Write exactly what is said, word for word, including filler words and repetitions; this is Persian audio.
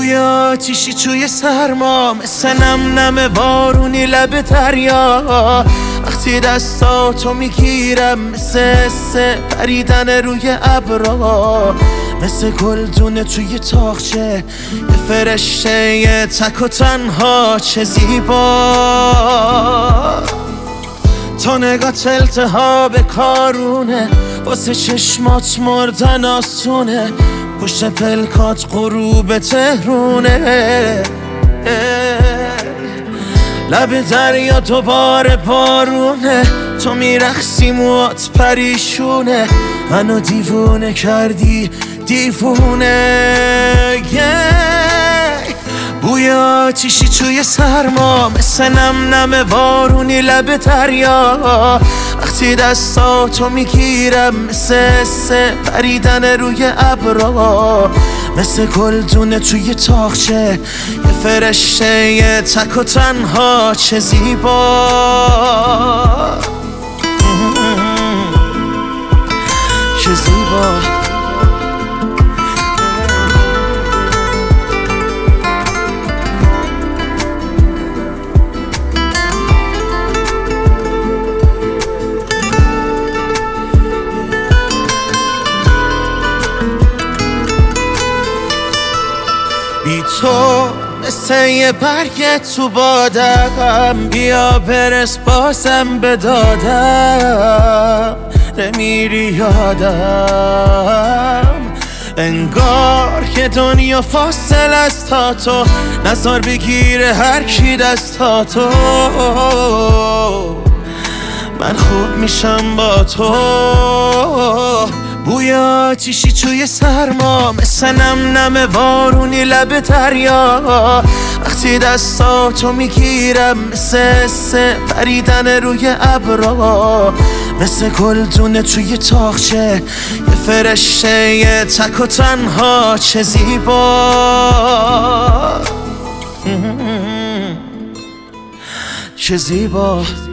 بوی آتیشی توی سرما، مثل نم نم بارونی لب دریا. وقتی دستاتو میگیرم مثل حس پریدن روی ابرا، مثل گلدونه توی تاقچه یه فرشته یه تک و تنها. چه زیبا تو نگات التهاب کارونه، واسه چشمات مردن آسونه، پشت پلکات غروب تهرونه. لب دریا دوباره بارونه، تو میرخصی موات پریشونه، منو دیوونه کردی دیوونه. بوی آتیشی توی سرما، مثل نم نم بارونی لب دریا. وقتی دستاتو میگیرم مثل حس پریدن روی ابرا، مثل گلدونه توی تاقچه یه فرشته یه تک و تنها. چه زیبا چه زیبا. بی تو مثل یه برگ تو بادم، بیا برس بازم به دادم. نمیری یادم، انگار که دنیا فاصل است تا تو، نزار بگیره هر کی دستاتو. من خوب میشم با تو. بوی آتیشی توی سرما، مثل نم نم بارونی لب دریا. وقتی دستاتو میگیرم مثل حس پریدن روی ابرا، مثل گلدونه توی تاقچه یه فرشته یه تک و تنها. چه زیبا چه زیبا.